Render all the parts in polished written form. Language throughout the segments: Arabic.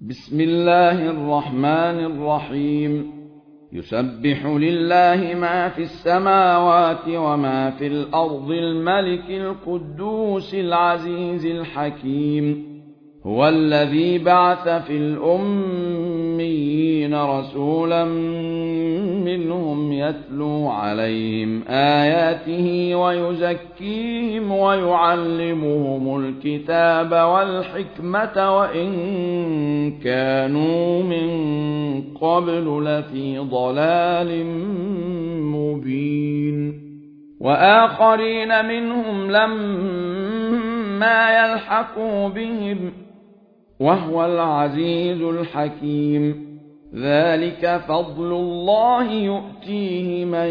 بسم الله الرحمن الرحيم يسبح لله ما في السماوات وما في الأرض الملك القدوس العزيز الحكيم هو الذي بعث في الأميين رسولا منهم يتلو عليهم آياته ويزكيهم ويعلمهم الكتاب والحكمة وإن كانوا من قبل لفي ضلال مبين وآخرين منهم لما يلحقوا بهم وهو العزيز الحكيم ذلك فضل الله يؤتيه من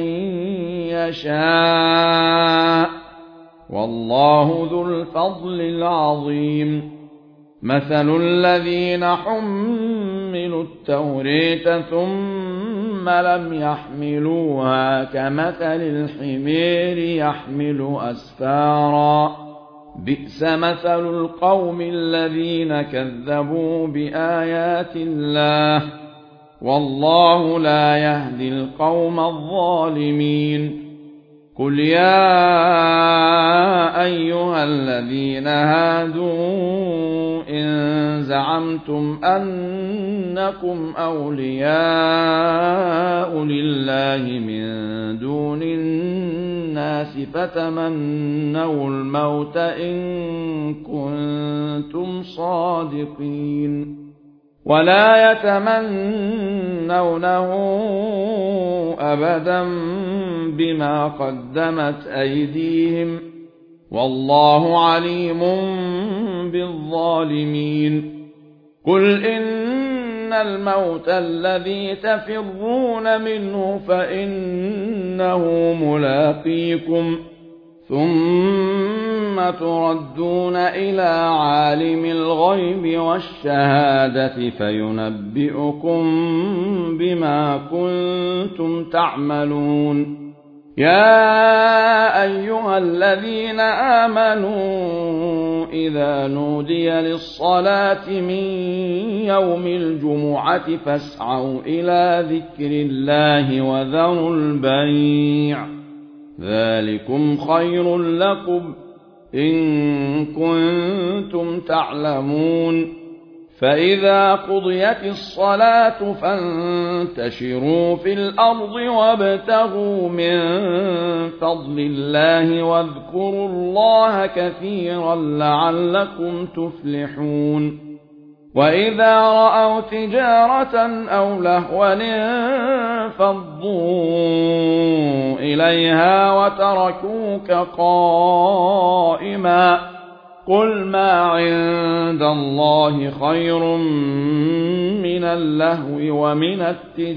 يشاء والله ذو الفضل العظيم مثل الذين حملوا التوراة ثم لم يحملوها كمثل الحمير يحمل أسفارا بئس مثل القوم الذين كذبوا بآيات الله والله لا يهدي القوم الظالمين قل يا أيها الذين هادوا إن زعمتم أنكم أولياء لله من دون الناس فتمنوا الموت إن كنتم صادقين ولا يتمنونه أبدا بما قدمت أيديهم والله عليم بالظالمين قل إن الموت الذي تفرون منه فإنه ملاقيكم ثم تردون إلى عالم الغيب والشهادة فينبئكم بما كنتم تعملون يا أيها الذين آمنوا إذا نودي للصلاة من يوم الجمعة فاسعوا إلى ذكر الله وذروا البيع ذلكم خير لكم إن كنتم تعلمون فإذا قضيت الصلاة فانتشروا في الأرض وابتغوا من فضل الله واذكروا الله كثيرا لعلكم تفلحون وإذا رأوا تجارة أو لهوا انفضوا إليها وتركوك قائما قل ما عند الله خير من اللهو ومن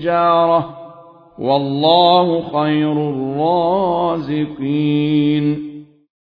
التجارة والله خير الرازقين